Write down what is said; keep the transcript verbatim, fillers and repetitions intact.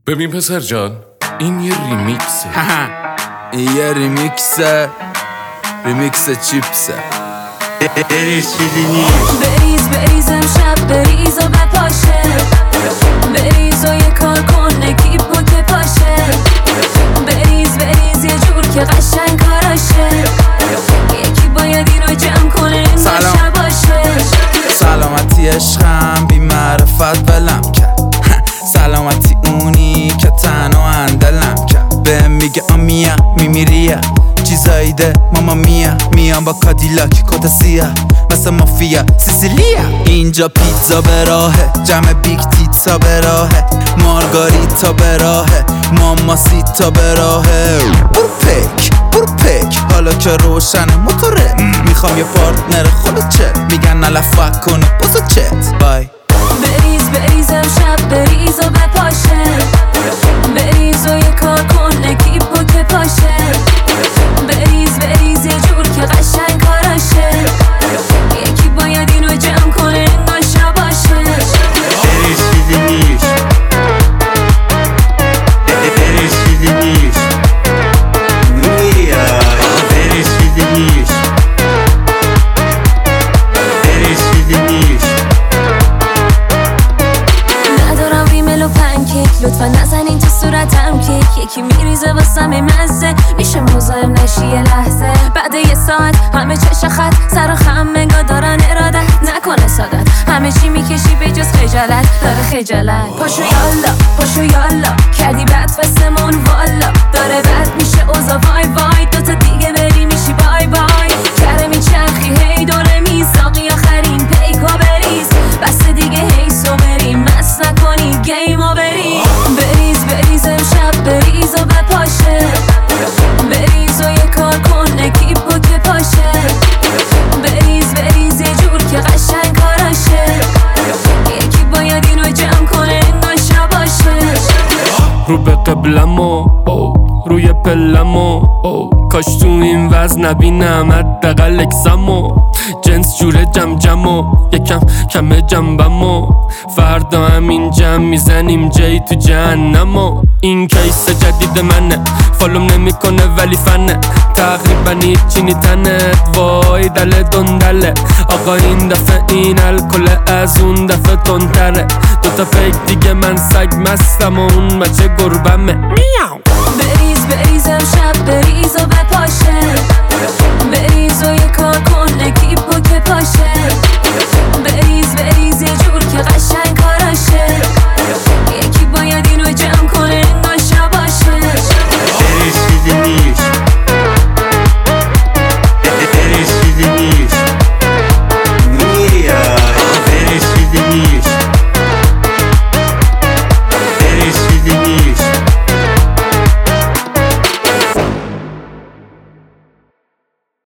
ببین پسر جان، این یه ریمیکسه. این یه ریمیکسه، ریمیکس چیپسه. بریز چیزی نیست. بریز بریز امشب بریز و بپاشه، بریز و یه کار کن نکیب و که پاشه، بریز بریز یه جور که قشنگ کاراشه، یکی باید اینو جمع کنه این نشه باشه. سلامتی عشقم بی معرفت ولم کرد، سلامتی اونی که تنها اندلم کرد. بهم میگه آمیا میمیریه چیزایی ده ماما میا، میام با کادیلاک کت سیاه مثل مافیا سیسیلیا. اینجا پیتزا به راهه، جمع بیگ تیتزا به راهه، مارگاریتا به راهه، ماماسیتا به راهه. برو پک برو پک حالا که روشنه موتوره، میخوام یه پارتنر خود چت، میگن نلفک کنه بازو چت بای. بریز بریز امشب بریز و بپاشه، بریز و یه کار کن نکیب و که پاشه، بریز بریز یه جور که قشنگ کاراشه، یکی باید اینو جمع کنه نشه باشه. بریز چیزی نیست. بریز چیزی نیست. نویا بریز چیزی نیست. بریز چیزی نیست. ندارم ریمل و پنکیک، لطفا نزنین تو صورتم کیک، یکی میریزه واسم مزه، میشه مزاحم نشی یه لحظه. بعد یه ساعت همه چش خط سر و خم نگاه دارن ارادت نکنه سادت، همه چی میکشی به جز خجالت داره خجالت. پاشو یالا پاشو یالا کردی بد واسمون والا، داره بد میشه اوضاع وای وای، دوتا دیگه بری میشی بای بای. کره میچرخی هی دوره میساقی آخرین پیکا بریز، بس دیگه هیسو بریم مس نکنی گیمو بریز. بریز بریز امشب بریز و بپاشه، بریز و یه کار کن نکیب و که پاشه، بریز بریز یه جور که قشنگ کاراشه، یکی باید اینو جمع کنه نشه باشه. رو به قبلمو روی پلمو، کاش تو این وزن نبینم حداقل اکسمو، جنس جوره جم جمو یکم کم جنبمو، فردا همین جمع میزنیم جی تو جهنمو. این کیس جدید منه، فالوم نمیکنه ولی فنه، تقریبا هیچی نی تنت وای دل دندله. آقا این دفعه این الکل از اون دفعه تندتره، دوتا فیک دیگه من سگ مستم و اون بچه گربمه. میاو بریز بریز امشب بریز و